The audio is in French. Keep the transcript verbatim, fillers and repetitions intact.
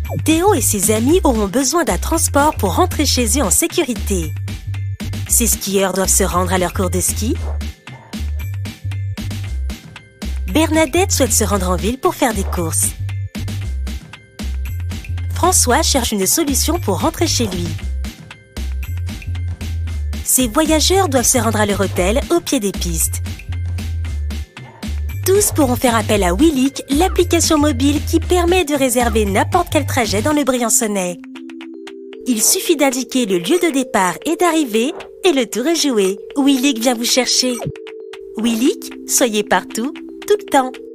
Théo et ses amis auront besoin d'un transport pour rentrer chez eux en sécurité. Ces skieurs doivent se rendre à leur cours de ski. Bernadette souhaite se rendre en ville pour faire des courses. François cherche une solution pour rentrer chez lui. Ces voyageurs doivent se rendre à leur hôtel au pied des pistes. Tous pourront faire appel à Willik, l'application mobile qui permet de réserver n'importe quel trajet dans le Briançonnais. Il suffit d'indiquer le lieu de départ et d'arrivée et le tour est joué. Willik vient vous chercher. Willik, soyez partout, tout le temps.